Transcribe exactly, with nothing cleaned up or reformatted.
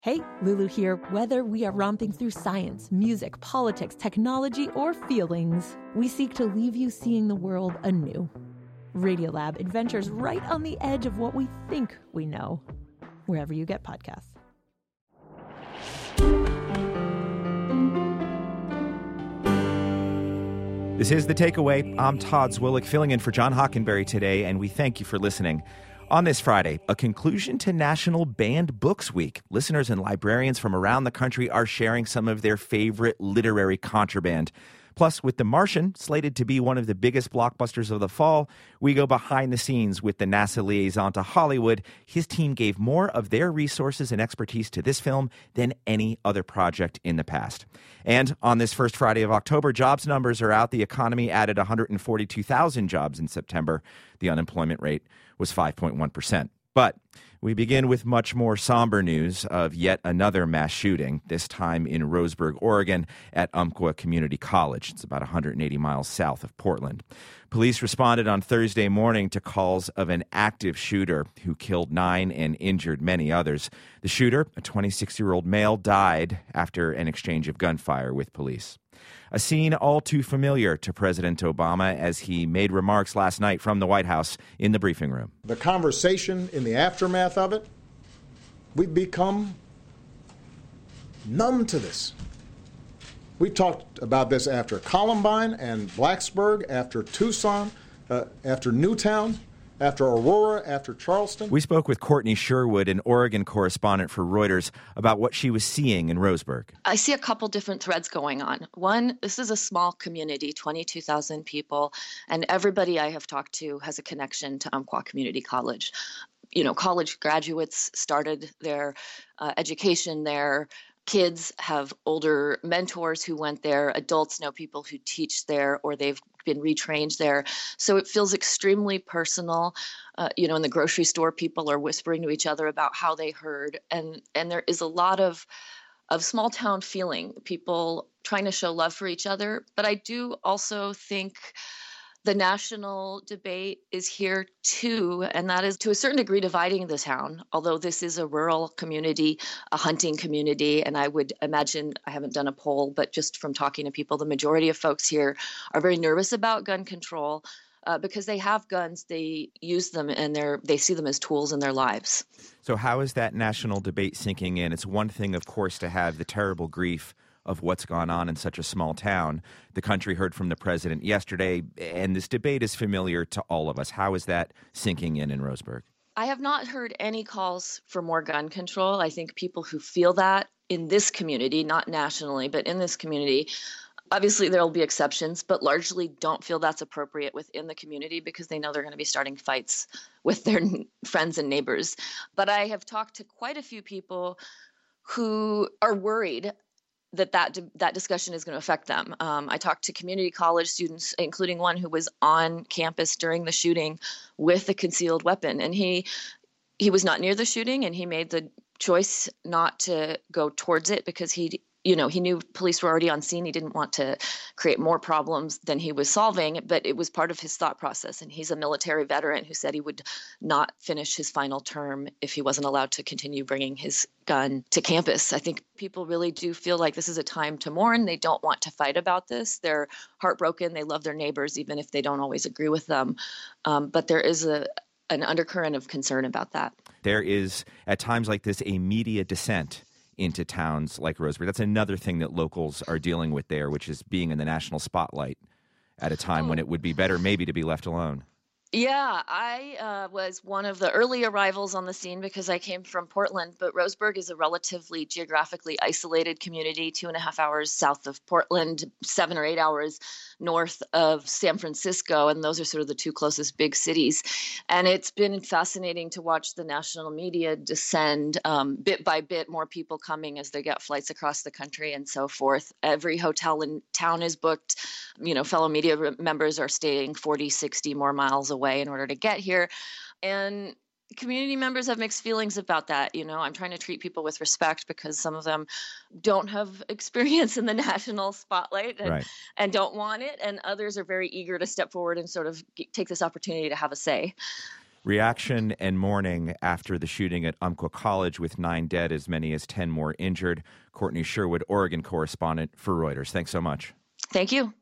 Hey, Lulu here. Whether we are romping through science, music, politics, technology, or feelings, we seek to leave you seeing the world anew. Radiolab adventures right on the edge of what we think we know, wherever you get podcasts. This is The Takeaway. I'm Todd Zwillick, filling in for John Hockenberry today, and we thank you for listening. On this Friday, a conclusion to National Banned Books Week. Listeners and librarians from around the country are sharing some of their favorite literary contraband. Plus, with The Martian slated to be one of the biggest blockbusters of the fall, we go behind the scenes with the NASA liaison to Hollywood. His team gave more of their resources and expertise to this film than any other project in the past. And on this first Friday of October, jobs numbers are out. The economy added one hundred forty-two thousand jobs in September. The unemployment rate was five point one percent. But we begin with much more somber news of yet another mass shooting, this time in Roseburg, Oregon, at Umpqua Community College. It's about one hundred eighty miles south of Portland. Police responded on Thursday morning to calls of an active shooter who killed nine and injured many others. The shooter, a twenty-six-year-old male, died after an exchange of gunfire with police. A scene all too familiar to President Obama as he made remarks last night from the White House in the briefing room. The conversation in the aftermath of it, we've become numb to this. We talked about this after Columbine and Blacksburg, after Tucson, uh, after Newtown, after Aurora, after Charleston. We spoke with Courtney Sherwood, an Oregon correspondent for Reuters, about what she was seeing in Roseburg. I see a couple different threads going on. One, this is a small community, twenty-two thousand people, and everybody I have talked to has a connection to Umpqua Community College. You know, college graduates started their uh, education there. Kids have older mentors who went there. Adults know people who teach there, or they've been retrained there. So it feels extremely personal. Uh, you know, in the grocery store, people are whispering to each other about how they heard. And and there is a lot of of small town feeling, people trying to show love for each other. But I do also think the national debate is here too, and that is to a certain degree dividing the town, although this is a rural community, a hunting community, and I would imagine, I haven't done a poll, but just from talking to people, the majority of folks here are very nervous about gun control uh, because they have guns, they use them, and they're, they see them as tools in their lives. So how is that national debate sinking in? It's one thing, of course, to have the terrible grief of what's gone on in such a small town. The country heard from the president yesterday, and this debate is familiar to all of us. How is that sinking in in Roseburg? I have not heard any calls for more gun control. I think people who feel that in this community, not nationally, but in this community, obviously there will be exceptions, but largely don't feel that's appropriate within the community because they know they're going to be starting fights with their friends and neighbors. But I have talked to quite a few people who are worried that that, that discussion is going to affect them. Um, I talked to community college students, including one who was on campus during the shooting with a concealed weapon. And he he was not near the shooting, and he made the choice not to go towards it because he, you know, he knew police were already on scene. He didn't want to create more problems than he was solving, but it was part of his thought process. And he's a military veteran who said he would not finish his final term if he wasn't allowed to continue bringing his gun to campus. I think people really do feel like this is a time to mourn. They don't want to fight about this. They're heartbroken. They love their neighbors, even if they don't always agree with them. Um, but there is a an undercurrent of concern about that. There is, at times like this, a media descent into towns like Roseburg. That's another thing that locals are dealing with there, which is being in the national spotlight at a time oh. when it would be better maybe to be left alone. Yeah, I uh, was one of the early arrivals on the scene because I came from Portland, but Roseburg is a relatively geographically isolated community, two and a half hours south of Portland, seven or eight hours north of San Francisco, and those are sort of the two closest big cities. And it's been fascinating to watch the national media descend um, bit by bit, more people coming as they get flights across the country and so forth. Every hotel in town is booked. You know, fellow media members are staying forty, sixty more miles away in order to get here. And community members have mixed feelings about that. You know, I'm trying to treat people with respect because some of them don't have experience in the national spotlight and, right. and don't want it. And others are very eager to step forward and sort of take this opportunity to have a say. Reaction and mourning after the shooting at Umpqua College with nine dead, as many as ten more injured. Courtney Sherwood, Oregon correspondent for Reuters. Thanks so much. Thank you.